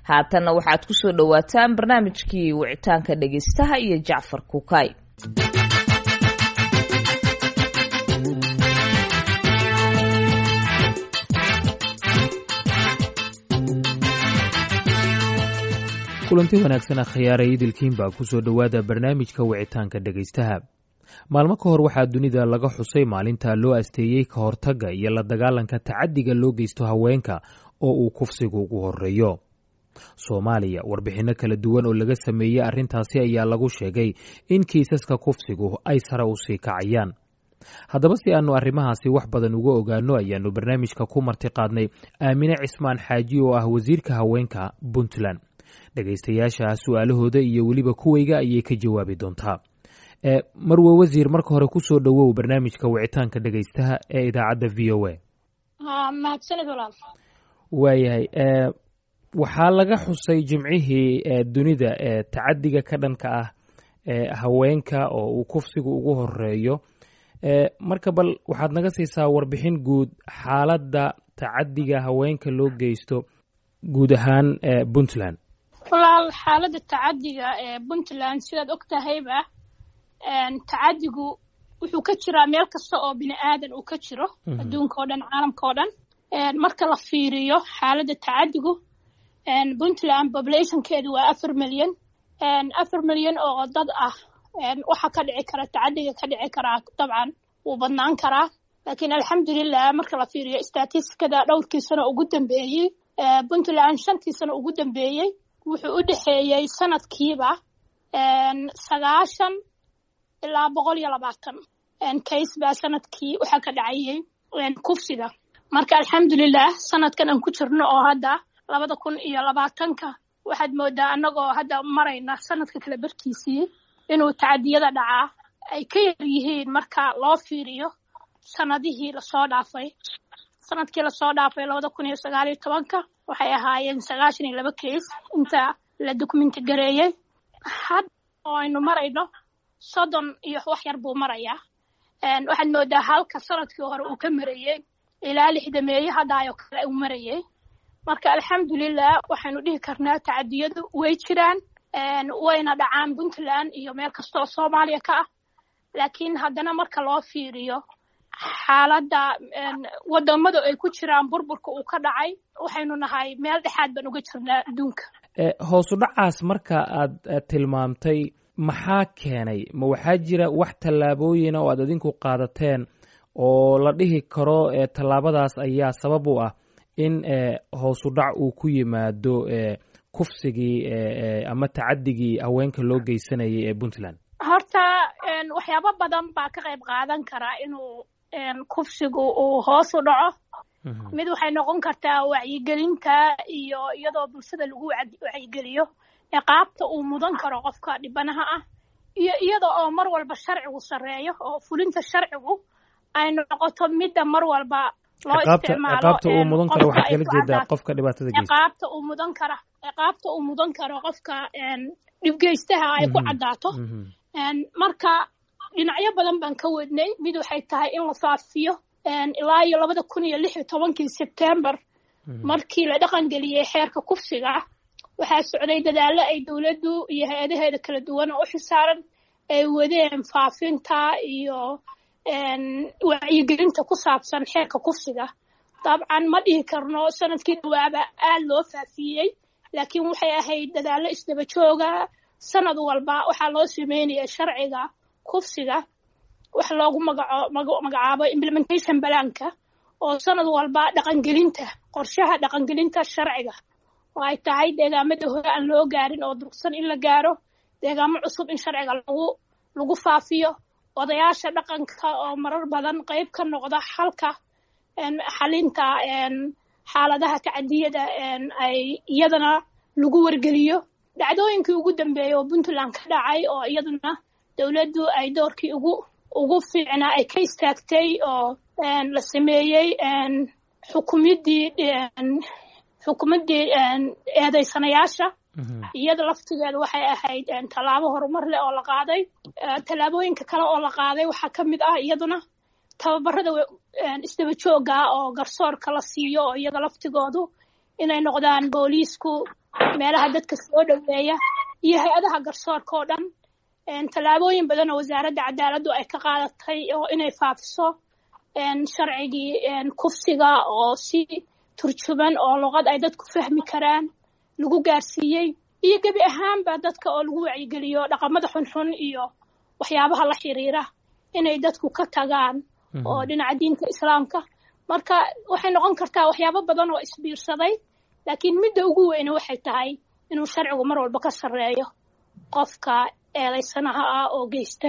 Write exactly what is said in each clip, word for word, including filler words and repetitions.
haatanna waxaad ku soo dhawaataan barnaamijkii wicitaanka dhageystaha iyo Jacfar Kukay. kulanti wanaagsan akhyaaray idilkiin baa ku soo dhowaada barnaamijka wicitaanka dhageystaha. maalmo ka hor waxaa dunida laga xusay maalinta loo asteeyey ka hortagga iyo la dagaalanka tacaddiga loo geysto haweenka oo uu kufsigu ugu horeeyo. Soomaaliya warbixino kala duwan oo laga sameeyey arrintaasi ayaa lagu sheegay in kiisaska kufsigu ay sare u sii kacayaan. haddaba si aanu arrimahaasi wax badan uga ogaano ayaanu barnaamijka ku marti qaadnay Aamine Cismaan Xaaji oo ah wasiirka haweenka Puntland. dhageystayaasha su'aalahooda iyo weliba kuwayga ayay ka jawaabi doontaa. ee marwe wasiir, marka hore ku soo dhawow barnaamijka wicitaanka dhageystaha ee idaacadda V O A. ha mahadsanid walaal. waayahay, ee waxaa laga xusay jimcihii ee dunida ee tacaddiga ka dhanka ah ee haweenka oo uu kufsigu ugu horeeyo. ee marka bal waxaad naga siisaa warbixin guud xaaladda tacaddiga haweenka loo geysto guud ahaan ee Puntland. walaal, xaaladda tacaddiga ee Puntland sidaad og tahayba tacaddigu wuxuu ka jiraa meel kasta oo bini aadan uu ka jiro adduunka oo dhan, caalamka oo dhan. marka la fiiriyo xaaladda tacaddigu, Puntland populationkeedu waa afar milyan afar milyan oo dad ah. waxa ka dhici kara tacaddiga ka dhici karaa dabcan wuu badnaan karaa, laakiin alxamdulilah marka la fiiriyo statistikada dhowrkii sano ugu dambeeyey Puntland shantii sano ugu dambeeyey wuxuu u dhexeeyey sanadkiiba sagaashan ilaa boqol iyo labaatan case baa sanadkii waxaa ka dhacayay kufsiga. marka alxamdulilah sanadkan aan ku jirno oo hadda labada kun iyo labaatanka waxaad moodaa annagoo hadda marayna sanadka kala barkiisii inuu tacadiyada dhacaa ay ka yar yihiin marka loo fiiriyo sanadihii lasoo dhaafay. sanadkii lasoo dhaafay labada kun iyo sagaal iyo tobanka waxay ahaayeen sagaashan iyo laba case inta la dokumenti gareeyey. hadda oo aynu marayno soddon iyo wax yar buu marayaa. waxaad moodaa halka sanadkii hore uu ka marayey ilaa lixdameeye haddaayoo kale uu marayey. marka alxamdulilah waxaynu dhihi karnaa tacadiyadu way jiraan, wayna dhacaan Puntland iyo meel kasta oo Soomaaliya ka ah. laakiin haddana marka loo fiiriyo xaaladda wadamada ay ku jiraan burburka uu ka dhacay, waxaynu nahay meel dhexaad baan uga jirnaa adduunka. hoos u dhacaas marka aad tilmaamtay maxaa keenay? ma waxaa jira wax tallaabooyina oo aad adinku qaadateen oo la dhihi karo tallaabadaas ayaa sabab u ah in hoos u dhac uu ku yimaado kufsigii ama tacaddigii haweenka loo geysanayay ee Puntland? horta waxyaabo badan baa ka qayb qaadan karaa inuu kufsigu uu hoos u dhaco. mid waxay noqon kartaa wacyigelinta iyo iyadoo bulshada lagu wacyigeliyo ciqaabta uu mudan karo qofka dhibanaha ah, iyo iyada oo mar walba sharcigu sareeyo oo fulinta sharcigu ay noqoto midda mar walba loo isticmaalo. ciqaabta uu mudan karo waxaa kala jeedaa qofka dhibaatada geysta. ciqaabta uu mudan karo ciqaabta uu mudan karo qofka dhibgeystaha ay ku caddaato. marka dhinacyo badan baan ka wadnay. mid waxay tahay in la faafiyo ilaa iyo labada kun iyo lix iyo tobankii September markii la dhaqan geliyey xeerka kufsiga, waxaa socday dadaallo ay dowladdu iyo hay-adaheeda kala duwan oo u xisaaran ay wadeen faafinta iyo wacyigelinta ku saabsan xeerka kufsiga. dabcan ma dhihi karno sanadkii dhawaaba aad loo faafiyey, laakiin waxay ahayd dadaallo isdaba jooga. sanad walba waxaa loo sameynaya sharciga kufsiga wax loogu magaco magacaabo implementation balaanka, oo sanad walba dhaqangelinta qorshaha dhaqangelinta sharciga oo ay tahay deegaamada hore aan loo gaarin oo durugsan in la gaaro, deegaamo cusub in sharciga lagu lagu faafiyo, odayaasha dhaqanka oo marar badan qayb ka noqda xalka xalinta xaaladaha tacadiyada ay iyadana lagu wargeliyo. dhacdooyinkii ugu dambeeyay oo Puntland ka dhacay oo iyaduna dowladdu ay doorkii ugu ugu fiicnaa ay ka istaagtay oo la sameeyey xukuumadii xukuumadii eedeysanayaasha. iyada laftigeeda waxay ahayd tallaabo horumar leh oo la qaaday. tallaabooyinka kale oo la qaaday waxaa ka mid ah iyaduna tababarada isdaba jooga oo garsoorka la siiyo oo iyada laftigoodu inay noqdaan booliisku meelaha dadka soo dhoweeya iyo hay-adaha garsoorka oo dhan tallaabooyin badan oo wasaaradda cadaaladdu ay ka qaadatay oo inay faafiso sharcigii kufsiga oo si turjuban oo luqad ay dadku fahmi karaan lagu gaarsiiyey iyo gebi ahaanba dadka oo lagu wacyigeliyo dhaqamada xunxun iyo waxyaabaha la xiriira inay dadku ka tagaan oo dhinaca diinta islaamka marka waxay noqon kartaa waxyaabo badan oo isbiirsaday laakiin midda ugu weyn waxay tahay inuu sharcigu mar walba ka sarreeyo qofka eedaysanaha ah oo geysta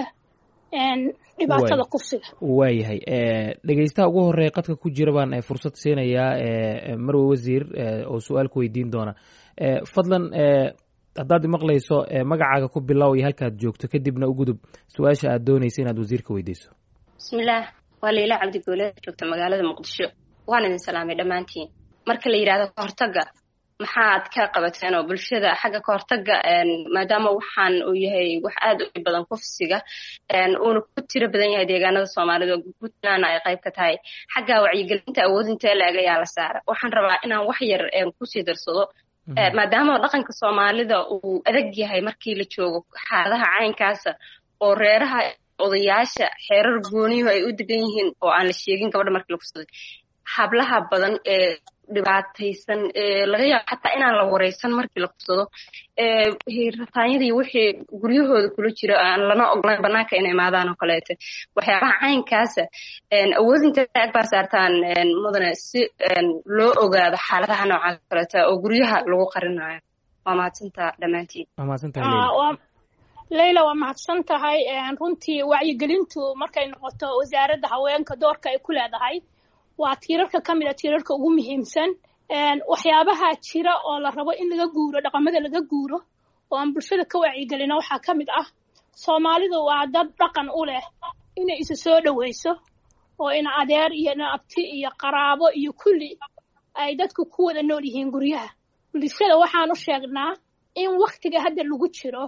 dhibaatada kufsiga. waayahay dhegeystaha ugu horeeya qadka ku jira baan fursad siinayaa marwe wasiir oo su-aal ku weydiin doona fadlan haddaad maqlayso magacaaga ku bilow iyo halkaad joogto kadibna u gudub su-aasha aad doonaysa inaad wasiirka weydeyso. bismillaah waa Leyla Cabdi Goole joogta magaalada Muqdisho waan idin salaamay dhammaantiin marka la yiraahdo kahortaga maxaad ka qabateen oo bulshada xagga kahortaga maadaama waxaan uu yahay wax aad u badan kufsiga uuna ku tiro badan yahay deegaanada Soomaalida Puntland ay qayb ka tahay xagga wacyigelinta awoodinta laga yaala saara waxaan rabaa inaan wax yar ku sii darsado maadaama dhaqanka Soomaalida uu adag yahay markii la joogo xaaladaha caynkaas oo reeraha odayaasha xeerar gooniyo ay u degan yihiin oo aan la sheegin gabadha markii la kufsaday hablaha badan ee dhibaataysan ee laga yaabo xataa inaan la wareysan markii la kufsado ee hirtaanyadii wixii guryahooda kula jira aan lana ogolayn banaanka inay imaadaan oo kaleete waxyaabaha caynkaas awoodinta taag baa saartaan mudane si loo ogaado xaaladaha noocaas kaleete oo guryaha lagu qarinayo waa mahadsantaa dhammaantiin. waa mahadsantahay Leyla waa mahadsan tahay runtii wacyigelintu markay noqoto wasaaradda haweenka doorka ay ku leedahay waa tiirarka ka mid ah tiirarka ugu muhiimsan waxyaabaha jira oo la rabo in laga guuro dhaqamada laga guuro oo aan bulshada ka wacyigelino waxaa ka mid ah Soomaalidu waa dad dhaqan u leh inay isa soo dhaweyso oo in adeer iyo in abti iyo qaraabo iyo kulli ay dadku ku wada nool yihiin guryaha bulshada waxaan u sheegnaa in waqtiga hadda lagu jiro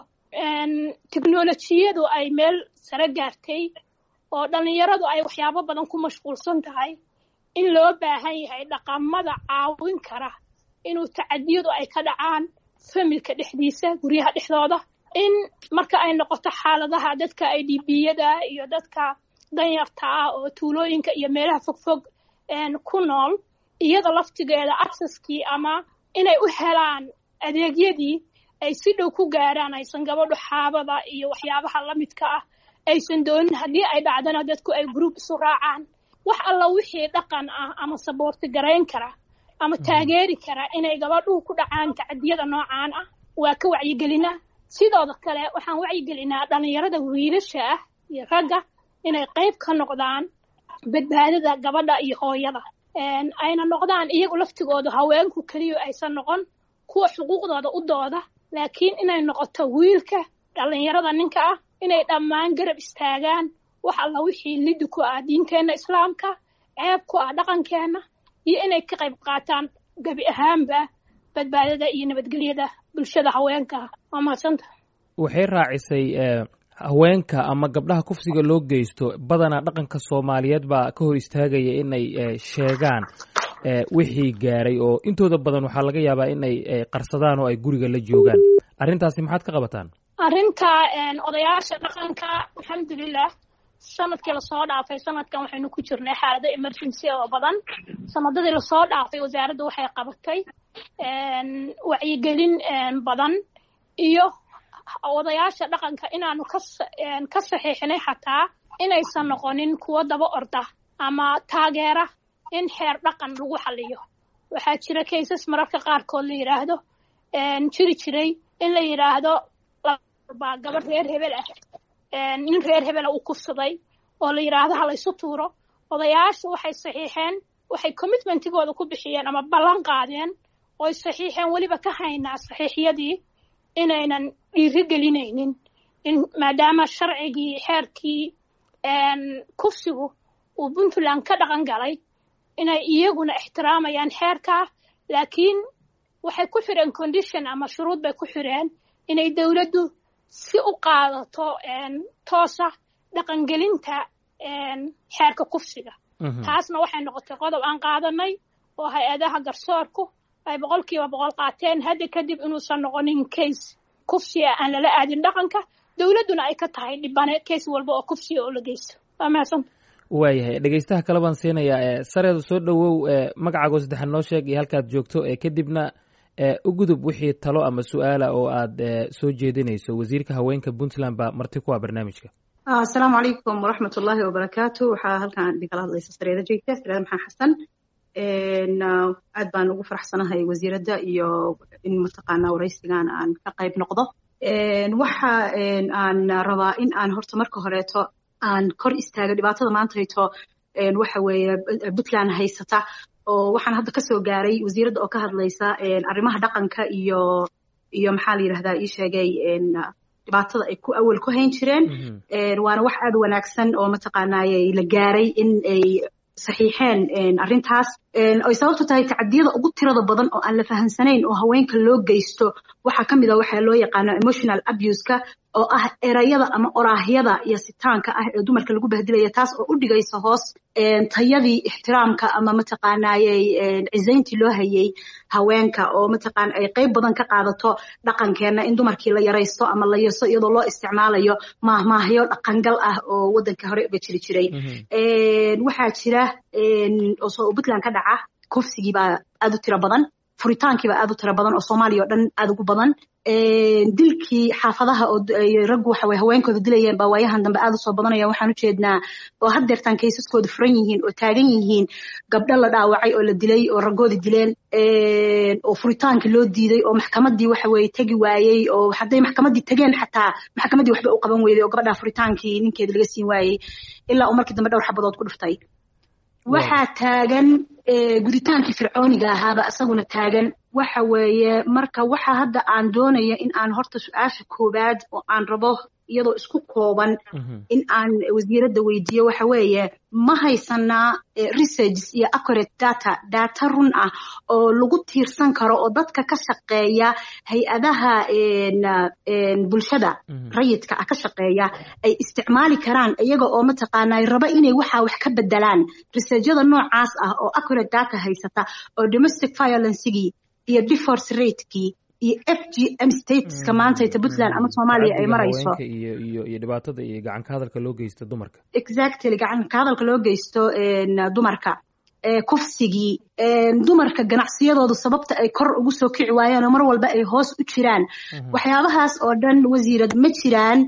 teknolojiyadu ay meel sare gaartay oo dhalinyaradu ay waxyaabo badan ku mashquulsan tahay in loo baahan yahay dhaqamada caawin kara inuu tacadiyadu ay ka dhacaan familka dhexdiisa guryaha dhexdooda in marka ay noqoto xaaladaha dadka I D B-yada iyo dadka danyarta ah oo tuulooyinka iyo meelaha fogfog ku nool iyada laftigeeda accesskii ama inay u helaan adeegyadii ay si dhow ku gaaraan aysan gabadhu xaabada iyo waxyaabaha la midka ah aysan doonin haddii ay dhacdana dadku ay group isu raacaan wax alla wixii dhaqan ah ama saboorti garayn kara ama taageeri kara inay gabadhu ku dhacaan tacadiyada noocaan ah waa ka wacyigelinaa sidoo kale waxaan wacyigelinaa dhalinyarada wiilasha ah iyo ragga inay qayb ka noqdaan badbaadada gabadha iyo hooyada ayna noqdaan iyagu laftigooda haweenku kaliya aysan noqon kuwa xuquuqdooda u dooda laakiin inay noqoto wiilka dhalinyarada ninka ah inay dhammaan garab istaagaan wax alla wixii lid ku ah diinteena islaamka ceeb ku ah dhaqankeena iyo inay ka qayb qaataan gabi ahaanba badbaadada iyo nabadgelyada bulshada haweenka waa mahadsanta waxay raacisay haweenka ama gabdhaha kufsiga loo geysto badanaa dhaqanka Soomaaliyeed baa ka hor istaagaya inay sheegaan wixii gaaray oo intooda badan waxaa laga yaabaa inay qarsadaan oo ay guriga la joogaan arrintaasi maxaad ka qabataan arrinta odayaasha dhaqanka alxamdulilah sanadkii lasoo dhaafay sanadkan waxaynu ku jirnay xaalado emergency oo badan sanadadii lasoo dhaafay wasaaraddu waxay qabatay wacyigelin badan iyo odayaasha dhaqanka inaanu ka ka saxiixinay xataa inaysan noqonin kuwo daba orda ama taageera in xeer dhaqan lagu xaliyo waxaa jira cases mararka qaarkood la yiraahdo jiri jiray in la yiraahdo baa gabadh reer hebel ah nin reer hebel uu kufsaday oo la yiraahdo ha la isu tuuro odayaashu waxay saxiixeen waxay commitmentigooda ku bixiyeen ama ballan qaadeen oo saxiixeen waliba ka haynaa saxiixyadii inaynan dhiirigelinaynin in maadaama sharcigii xeerkii kufsigu uu Puntland ka dhaqan galay inay iyaguna ixtiraamayaan xeerka laakiin waxay ku xireen condition ama shuruud bay ku xireen inay dawladdu si u qaadato toosa dhaqangelinta xeerka kufsiga taasna waxay noqotay qodob aan qaadanay oo hay-adaha garsoorku ay boqolkiiba boqol qaateen hadda kadib inuusan noqonin case kufsiga aan lala aadin dhaqanka dowladduna ay ka tahay dhibane case walba oo kufsiga oo la geysto waa mahadsan waayahay dhegeystaha kale baan siinayaa sareeda soo dhowow magacaago saddexan noo sheeg iyo halkaad joogto kadibna u gudub wixii talo ama su-aala oo aad soo jeedinayso wasiirka haweenka puntland baa marti ku ah barnaamijka asalaamu calaykum waraxmat ullaahi wabarakaatu waxaa halkaan idinkala hadlaysa sareeda jeegta sareeda maxaa xasan aad baan ugu faraxsanahay wasiiradda iyo in mataqaanaa waraysigan aan ka qayb noqdo waxa aan rabaa in aan horta marka horeeto aan kor istaago dhibaatada maanta hayto waxa weeye puntland haysata oo waxaan hadda kasoo gaaray wasiiradda oo ka hadlaysa arrimaha dhaqanka iyo iyo maxaa la yidhahdaa ii sheegay dhibaatada ay ku awal ku hayn jireen waana wax aad u wanaagsan oo mataqaanaaye la gaaray in ay saxiixeen arrintaas ay sababtu tahay tacadiyada ugu tirada badan oo aan la fahansanayn oo haweenka loo geysto waxaa ka mid a waxaa loo yaqaano emotional abuse-ka oo ah erayada ama oraahyada iyo sitaanka ah ee dumarka lagu bahdilaya taas oo u dhigaysa hoos tayadii ixtiraamka ama mataqaanaayey cizayntii loo hayay haweenka oo mataqaana ay qayb badan ka qaadato dhaqankeena in dumarkii la yaraysto ama la yaso iyadoo loo isticmaalayo maahmaahyo dhaqangal ah oo waddanka hore uga jiri jiray waxaa jira oo puntland ka dhaca kufsigii baa aad u tiro badan furitaankii baa aad u tiro badan oo soomaaliya oo dhan aad ugu badan dilkii xaafadaha oo raggu waxa weye haweenkooda dilayeen baa waayahan dambe aad u soo badanaya waxaan u jeednaa oo had deertaan kaysaskooda furan yihiin oo taagan yihiin gabdho la dhaawacay oo la dilay oo raggoodi dileen oo furitaankii loo diiday oo maxkamaddii waxa weye tegi waayey oo hadday maxkamaddii tegeen xataa maxkamaddii waxba u qaban weyday oo gabadhaa furitaankii ninkeeda laga siin waayey ilaa uu markii dambe dhowr xabadood ku dhuftay waxaa taagan guditaankii fircooniga ahaaba isaguna taagan waxa weeye marka waxa hadda aan doonaya in aan horta su-aasha koowaad oo aan rabo iyadoo isku kooban in aan wasiiradda weydiiyo waxa weeye ma haysanaa researches iyo accurate data data run ah oo lagu tiirsan karo oo dadka ka shaqeeya hay-adaha bulshada rayidka ah ka shaqeeya ay isticmaali karaan iyaga oo mataqaanaa raba inay waxa wax ka bedelaan researchada noocaas ah oo accurate data haysata oo domestic violencegii iyo divorce ratekii iyo f g m stateska maanta ita puntland ama soomaaliya ay marayso iyo iyo iyo dhibaatada iyo gacan ka hadalka loo geysto dumarka exactly gacan ka hadalka loo geysto dumarka kufsigii dumarka ganacsiyadooda sababta ay kor ugu soo kici waayeen oo mar walba ay hoos u jiraan waxyaabahaas oo dhan wasiirad ma jiraan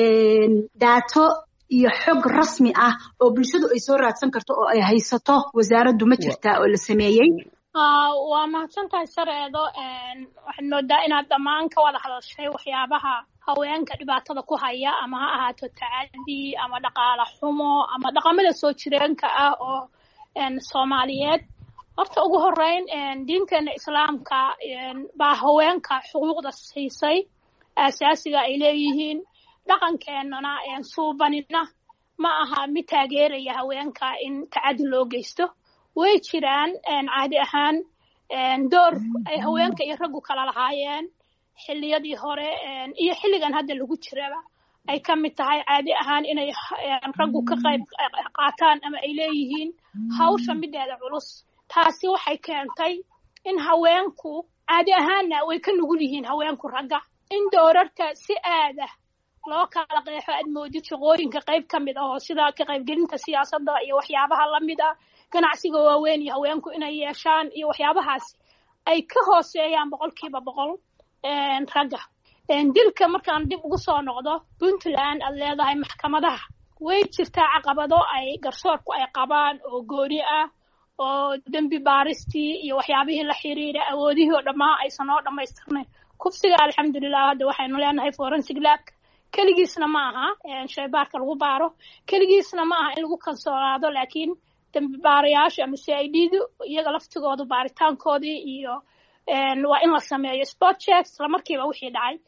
daato iyo xog rasmi ah oo bulshadu ay soo raadsan karto oo ay haysato wasaaraddu ma jirtaa oo la sameeyey waa mahadsantahay sareedo waxaad moodaa inaad dhammaan ka wada hadashay waxyaabaha haweenka dhibaatada ku haya ama ha ahaato tacadi ama dhaqaale xumo ama dhaqamada soo jireenka ah oo soomaaliyeed horta ugu horeyn diinteena islaamka baa haweenka xuquuqda siisay aasaasiga ay leeyihiin dhaqankeenana suubanina ma aha mid taageeraya haweenka in tacadi loo geysto way jiraan caadi ahaan door ay haweenka iyo raggu kala lahaayeen xilliyadii hore iyo xilligan hadda lagu jiraba ay ka mid tahay caadi ahaan inay raggu ka qayb qaataan ama ay leeyihiin hawsha mideeda culus taasi waxay keentay in haweenku caadi ahaanna way ka nugul yihiin haweenku ragga in doorarka si aad ah loo kala qeexo aad moodid shaqooyinka qayb ka mid ah oo sida ka qaybgelinta siyaasadda iyo waxyaabaha la mid ah ganacsiga waaweyn iyo haweenku inay yeeshaan iyo waxyaabahaasi ay ka hooseeyaan boqolkiiba boqol ragga dilka markaan dib ugu soo noqdo puntland aad leedahay maxkamadaha way jirtaa caqabado ay garsoorku ay qabaan oo gooni ah oo dembi baaristii iyo waxyaabihii la xiriira awoodihii oo dhammaa aysan oo dhammaystirnayn kufsiga alxamdulilah hadda waxaynu leenahay forensic lab keligiisna ma aha shaybaarka lagu baaro keligiisna ma aha in lagu kalsoonaado laakiin dembi baarayaasha ama c i d du iyaga laftigoodu baaritaankoodii iyo waa in la sameeyo sport checks isla markiiba wixii dhacay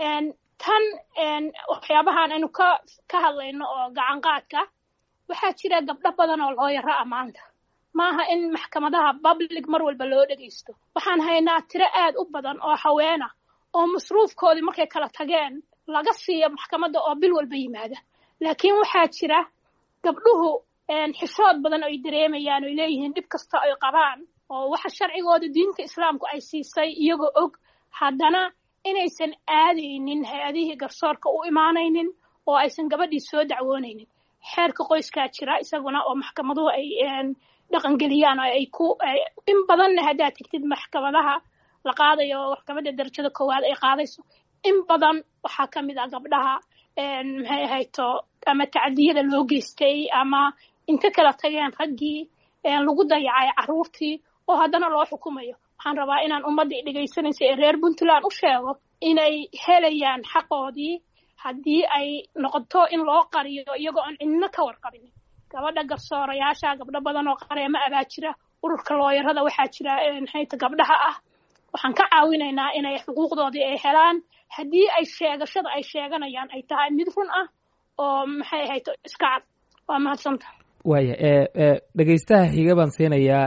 tan waxyaabahan aynu ka ka hadlayno oo gacan qaadka waxaa jira gabdho badan oo loo yaro amaanta maaha in maxkamadaha public mar walba loo dhegeysto waxaan haynaa tiro aad u badan oo haweena oo masruufkoodii markay kala tageen laga siiyo maxkamadda oo bil walba yimaada laakiin waxaa jira gabdhuhu xishood badan ay dareemayaan oo leeyihiin dhib kasta ay qabaan oo waxa sharcigooda diinta islaamku ay siisay iyagoo og haddana inaysan aadaynin hay-adihii garsoorka u imaanaynin oo aysan gabadhii soo dacwoonaynin xeerka qoyskaa jira isaguna oo maxkamaduhu ay dhaqangeliyaan oo ay ku in badanna haddaad tegtid maxkamadaha la qaadayo maxkamadda darajada koowaad ay qaadayso in badan waxaa ka mid ah gabdhaha maxay ahayto ama tacdiyada loo geystay ama inta kala tageen raggii lagu dayacay carruurtii oo haddana loo xukumayo waxaan rabaa inaan ummaddii dhegaysanaysa ee reer puntland u sheego inay helayaan xaqoodii haddii ay noqoto in loo qariyo iyagoo aan cidna ka warqabinin gabadha garsoorayaasha gabdho badan oo qareema abaa jira ururka looyarada waxaa jira maxayta gabdhaha ah waxaan ka caawinaynaa inay xuquuqdoodii ay helaan haddii ay sheegashada ay sheeganayaan ay tahay mid run ah oo maxay ahayto iska cad waa mahadsanta waaya dhegaystaha xiga baan siinayaa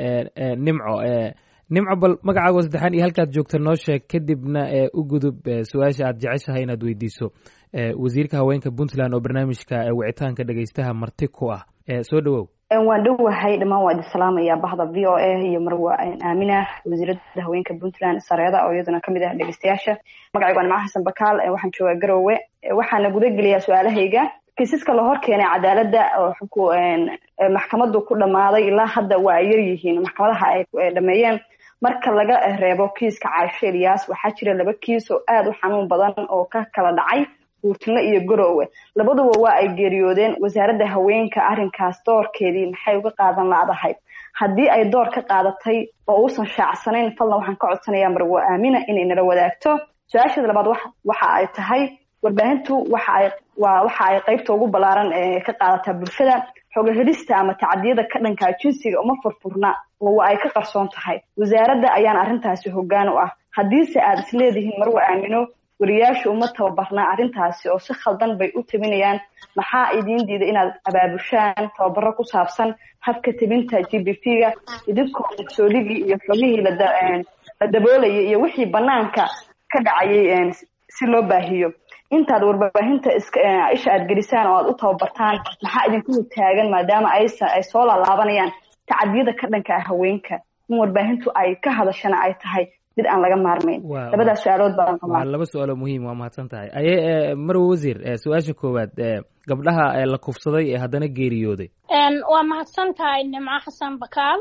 nimco nimco bal magacaago saddexaan iyo halkaad joogta noo sheeg kadibna u gudub su-aasha aad jeceshahay inaad weydiiso wasiirka haweenka puntland oo barnaamijka wicitaanka dhegaystaha marti ku ah soo dhawow waan dhowahay dhammaan waa idin salaamaya bahda v o a iyo marwa aamina wasiiradda haweenka puntland sareeda oo iyaduna kamid ah dhegaystayaasha magacaygu waa nimco xasan bakaal waxaan joogaa garowe waxaana guda geliyaa su-aalahayga kiisaska la hor keenay cadaaladda oo maxkamadu ku dhammaaday ilaa hadda waa ay yar yihiin maxkamadaha ay dhameeyeen marka laga reebo kiiska Caaisha Elias waxaa jira laba kiis oo aad u xanuun badan oo ka kala dhacay Buurtile iyo Garowe labaduba waa ay geeriyoodeen wasaaradda haweenka arrinkaas doorkeedii maxay uga qaadan laadahay haddii ay door ka qaadatay oo uusan shaacsanayn fadlan waxaan ka codsanayaa marwo aamina inay nala wadaagto su-aashada labaad waxa ay tahay warbaahintu waxa ay waa waxa ay qaybta ugu balaaran ee ka qaadataa bulshada xog helista ama tacdiyada ka dhanka jinsiga uma furfurna oo ay ka qarsoon tahay wasaaradda ayaan arrintaasi hoggaan u ah hadiise aad isleedihiin marwo aamino wariyaashu uma tababarna arrintaasi oo si khaldan bay u tabinayaan maxaa idin diiday inaad abaabushaan tababaro ku saabsan habka tabinta G B P-ga idinkoo mas'uuliyadii iyo xogihii la daboolayay iyo wixii banaanka ka dhacayay si loo baahiyo intaad warbaahinta isha aad gelisaan oo aad u tababartaan maxaa idinku taagan maadaama ay ay soo laalaabanayaan tacdiyada ka dhanka ah haweenka in warbaahintu ay ka hadashana ay tahay mid aan laga maarmayn labadaas su'aalood baan qabaa waa laba su'aalo muhiim waa mahadsan tahay ayay marwo wasiir su'aasha koowaad gabdhaha la kufsaday ee haddana geeriyooday waa mahadsan tahay nimco xasan bakaal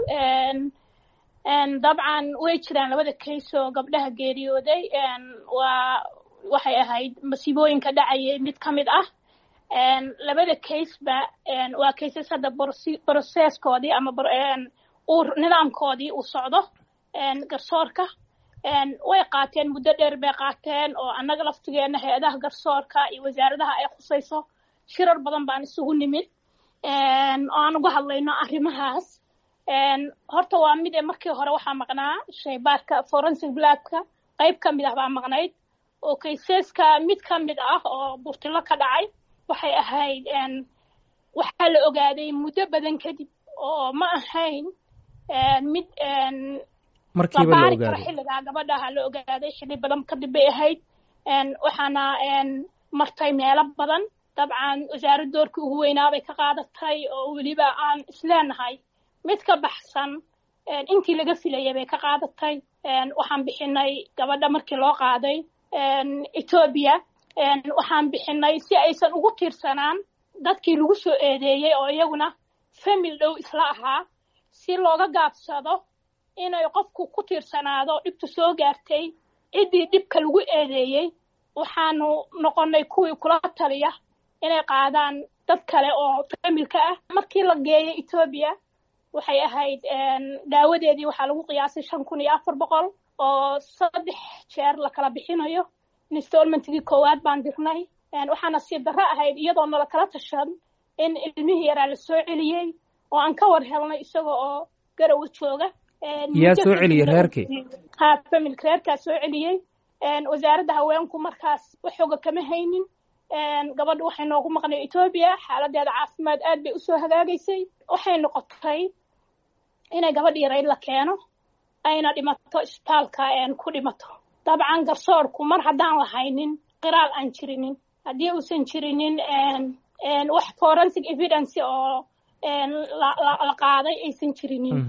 dabcan way jiraan labada case oo gabdhaha geeriyooday waa waxay ahayd masiibooyinka dhacayay mid ka mid ah labada case ba waa cases hadda processkoodii ama nidaamkoodii uu socdo garsoorka way qaateen muddo dheer bay qaateen oo annaga laftigeena hay-adaha garsoorka iyo wasaaradaha ay khusayso shirar badan baan isugu nimid oo aan uga hadlayno arrimahaas horta waa mid ee markii hore waxaa maqnaa shaybaarka forensic labka qayb ka mid ah baa maqnayd oo kayseska mid ka mid ah oo Buurtile ka dhacay waxay ahayd waxaa la ogaaday muddo badan kadib oo ma ahayn mid markiiba la ogaaday xilliga gabadha la ogaaday xilli badan kadib bay ahayd waxaana martay meelo badan dabcan wasaaradda doorkii ugu weynaa bay ka qaadatay oo weliba aan isleenahay mid ka baxsan intii laga filayay bay ka qaadatay waxaan bixinay gabadha markii loo qaaday Ethiopia waxaan bixinay si aysan ugu tiirsanaan dadkii lagu soo eedeeyay oo iyaguna family dhow isla ahaa si looga gaabsado inay qofku ku tiirsanaado dhibtu soo gaartay cidii dhibka lagu eedeeyay waxaanu noqonay kuwii kula taliya inay qaadaan dad kale oo familka ah markii la geeyay Ethiopia waxay ahayd daawadeedii waxaa lagu qiyaasay shan kun iyo afar boqol oo saddex jeer la kala bixinayo installmentkii koowaad baan dirnay waxaana si darro ahayd iyadoo nala kala tashan in ilmihii yaraa la soo celiyey oo aan ka war helnay isaga oo Garowe jooga yaa soo celiyey reerkii ha family reerkaa soo celiyey wasaaradda haweenku markaas waxooga kama haynin gabadhu waxay noogu maqnay Ethiopia xaaladeeda caafimaad aad bay u soo hagaagaysay waxay noqotay inay gabadh yareyd la keeno ayna dhimato isbitaalka ku dhimato dabcan garsoorku mar haddaan lahaynin qiraal aan jirinin haddii uusan jirinin wax forensic evidence oo la qaaday aysan jirinin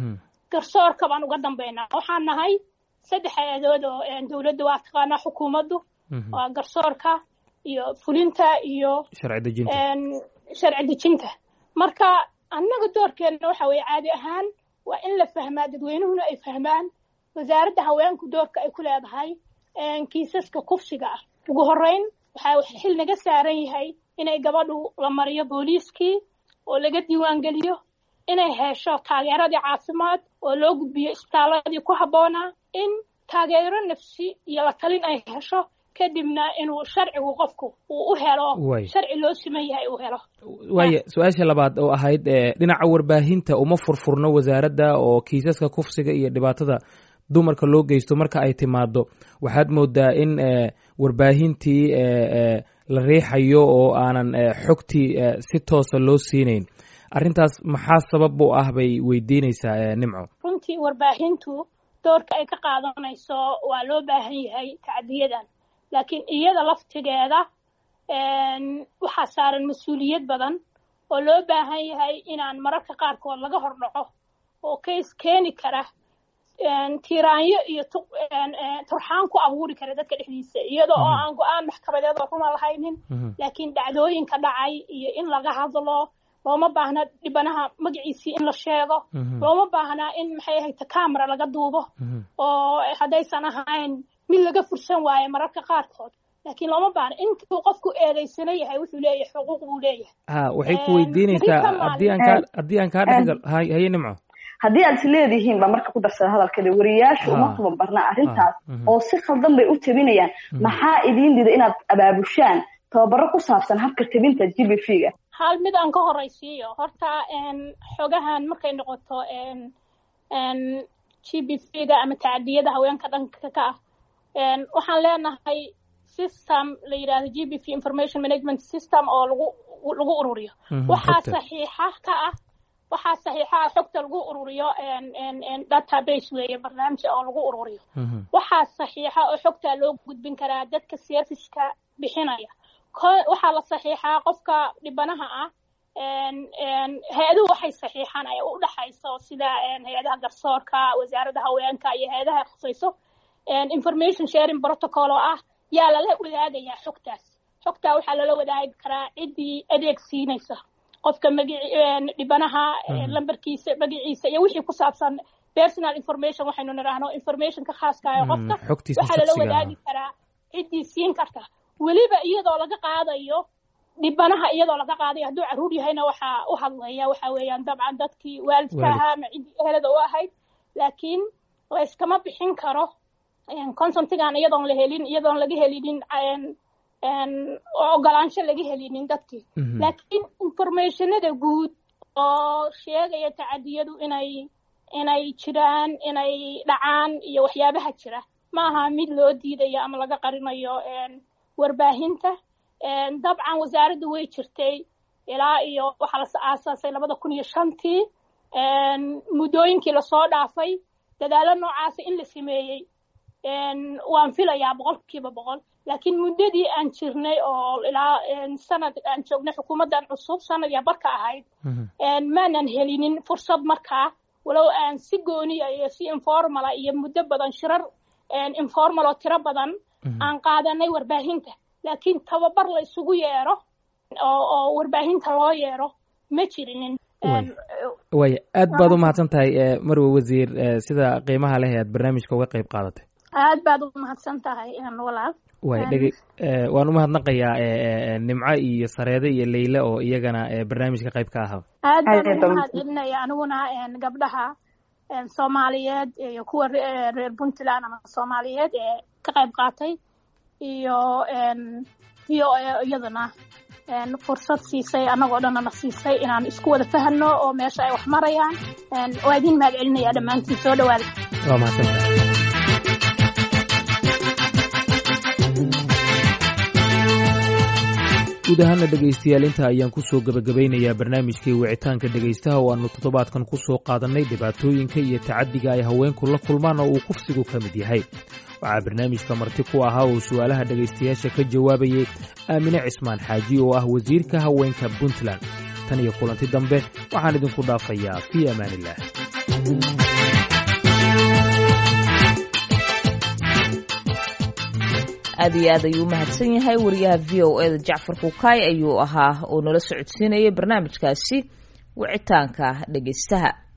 garsoorka baan uga dambaynaa waxaan nahay saddex hay-adood oo dowladda waa taqaanaa xukuumaddu waa garsoorka iyo fulinta iyo sharci dejinta sharci dejinta marka annaga doorkeena waxa weeye caadi ahaan waa in la fahmaa dadweynuhuna ay fahmaan wasaaradda haweenku doorka ay ku leedahay kiisaska kufsiga ah ugu horreyn waxaa xil naga saaran yahay inay gabadhu la mariyo booliiskii oo laga diiwaan geliyo inay hesho taageeradii caafimaad oo loo gudbiyo isbitaaladii ku habboonaa in taageero nafsi iyo la talin ay hesho kadibna inuu sharcigu qofku uu u helo sharci loo siman yahay uu helo waaya su-aasha labaad oo ahayd dhinaca warbaahinta uma furfurno wasaaradda oo kiisaska kufsiga iyo dhibaatada dumarka loo geysto marka ay timaado waxaad moodaa in warbaahintii la riixayo oo aanan xogtii si toosa loo siinayn arrintaas maxaa sabab u ah bay weydiinaysaa nimco runtii warbaahintu doorka ay ka qaadanayso waa loo baahan yahay tacdiyadan laakiin iyada laftigeeda waxaa saaran mas-uuliyad badan oo loo baahan yahay inaan mararka qaarkood laga hordhaco oo kays keeni kara tiiraanyo iyo turxaan ku abuuri kara dadka dhexdiisa iyadoo oo aan go-aan maxkamadeed oo runa lahaynin laakiin dhacdooyinka dhacay iyo in laga hadlo looma baahna dhibanaha magaciisii in la sheego looma baahna in maxay ahayd camera laga duubo oo haddaysan ahayn mid laga fursan waayo mararka qaarkood laakiin looma baahna intuu qofku eedaysana yahay wuxuu leeyahay xuquuq buu leeyahay ha waxay ku weydiinaysaa haddii aan kaa haddii aan kaa dhexgal haye nimco haddii aad is leedihiin baa marka ku darsada hadalkeeda wariyaashu uma tababarna arrintaas oo si khaldan bay u tabinayaan maxaa idiin dida inaad abaabushaan tababaro ku saabsan habka tabinta G B V-ga hal mid aan ka horeysiiyo horta xogahan markay noqoto G B V-ga ama tacdiyada haweenka dhanka ka ah waxaan leenahay system la yiraahdo G B V information management system oo lagu lagu ururiyo waxaa saxiixa ka ah waxaa saxiixa xogta lagu ururiyo database weeye barnaamij oo lagu ururiyo waxaa saxiixa oo xogta loo gudbin karaa dadka serviceka bixinaya waxaa la saxiixaa qofka dhibanaha ah hay-aduhu waxay saxiixaan ay u dhaxayso sida hay-adaha garsoorka wasaaradda haweenka iyo hay-adaha khusayso information sharing protocol oo ah yaa lala wadaagayaa xogtaas xogtaa waxaa lala wadaagi karaa ciddii adeeg siinaysa qofka magaci dhibanaha lambarkiisa magaciisa iyo wixii ku saabsan personal information waxaynu niraahno informationka khaaska ah qofka waxaa lala wadaagi karaa ciddii siin karta weliba iyadoo laga qaadayo dhibanaha iyadoo laga qaadayo hadduu caruur yahayna waxaa u hadlaya waxa weeyaan dabcan dadkii waalidka ahaa ama ciddii ehelada u ahayd laakiin layskama bixin karo consentigan iyadoon la helin iyadoon laga helinin ogolaansho laga helinin dadkii laakiin informationada guud oo sheegaya tacadiyadu inay inay jiraan inay dhacaan iyo waxyaabaha jira maaha mid loo diidayo ama laga qarinayo warbaahinta dabcan wasaaraddu way jirtay ilaa iyo waxaa la aasaasay labada kun iyo shantii muddooyinkii lasoo dhaafay dadaalo noocaasa in la sameeyey waan filayaa boqolkiiba boqol laakiin muddadii aan jirnay oo ilaa sanad aan joognay xukuumaddan cusub sanad iyo barka ahayd maanan helinin fursad markaa walow aan si gooniya iyo si informala iyo muddo badan shirar informal oo tiro badan aan qaadanay warbaahinta laakiin tababar la isugu yeero oo oo warbaahinta loo yeero ma jirinin waaya aad baad u mahadsan tahay marwe wasiir sida qiimaha leh aad barnaamijka uga qayb qaadatay aad baad u mahadsan tahay walaal waaya dhege waan u mahadnaqayaa nimco iyo sareede iyo leyle oo iyagana barnaamijka qayb ka ahaa aad baan u mahadcelinaya aniguna gabdhaha soomaaliyeed iyo kuwa reer puntland ama soomaaliyeed ee ka qayb qaatay iyo v o a iyadana fursad siisay annagoo dhanana siisay inaan isku wada fahanno oo meesha ay wax marayaan waa idin mahad celinaya dhammaantiin soo dhawaada waa mahadsantahay guud ahaana dhegaystayaal inta ayaan ku soo gebagabaynayaa barnaamijkii wicitaanka dhegaystaha oo aanu toddobaadkan ku soo qaadannay dhibaatooyinka iyo tacaddiga ay haweenku la kulmaan oo uu kufsigu ka mid yahay waxaa barnaamijka marti ku ahaa oo su'aalaha dhegaystayaasha ka jawaabayay aamine cismaan xaaji oo ah wasiirka haweenka puntland tan iyo kulanti dambe waxaan idinku dhaafayaa fii amaanillaah aad iyo aad ayuu umahadsan yahay wariyaha v o e da jacfar kukaay ayuu ahaa oo nala socodsiinayay barnaamijkaasi wicitaanka dhegeystaha.